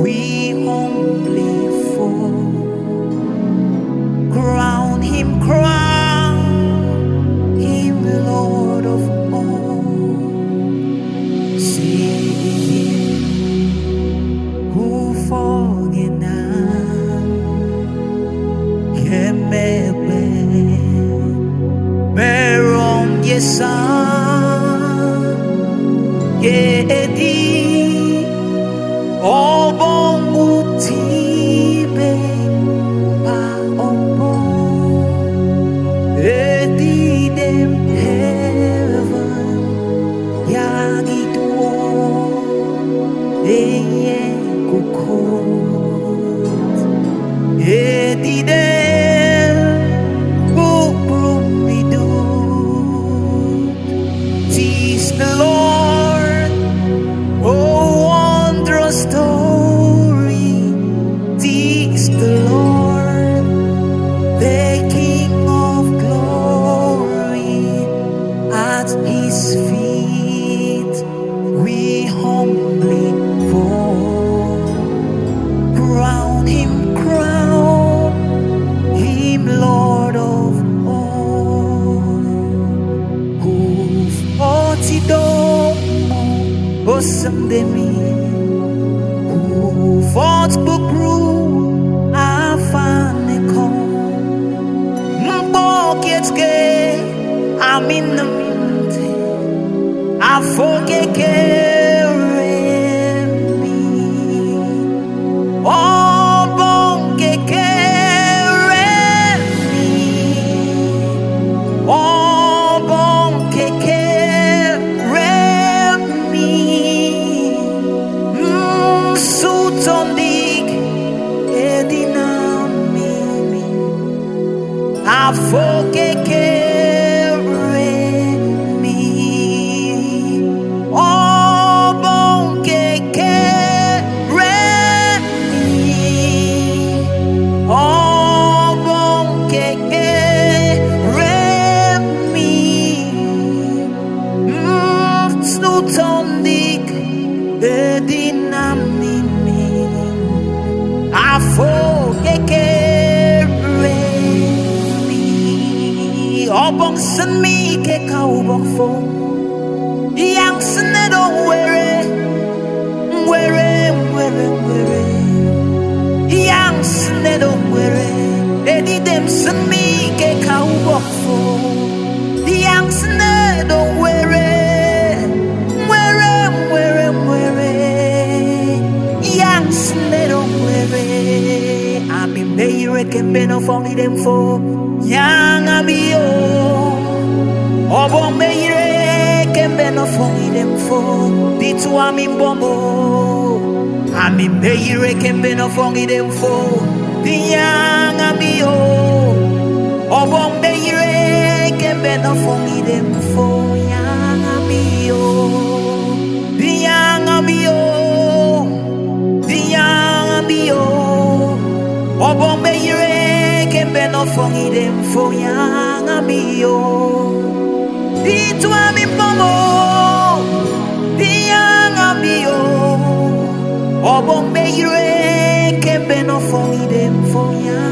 we humbly fall. Crown him Lord of all. See him who forget now. Kemebe Meron Yesa Yedi Obong Utibe Pa Obo Edidem Heaven Yagidwo Eye Kukot Edidem Bukrumidu. Teach the Lord, oh wondrous story. Teach the Lord, the King of glory. At his feet we humbly fall. Crown him Lord of all. Who fought it all, Osandemi. Who fought Bukru, Afanekon. Mboketke, Aminamte, Afogeke. Afogeke me, Obonkeke me, Obonkeke me, Snutondik Edinamimi, Afogeke. Obong sen mi ke ka obong fo yang sene do were yang sene do were edi dem sen mi ke ka obong fo yang sene do were yang sene do were ami meire ke beno fongi dem fo yang amio Obong meire kembe no fongi dem fo Ditu amin bombo Ami meire kembe no fongi dem fo Yang amio Obong meire kembe no fongi dem fo Yang amio Yang amio Yang amio Obong meire kembe no fongi dem fo Yang amio Ditu ami bomo, yang amio, obong meire kembe no fongi dem fo yang.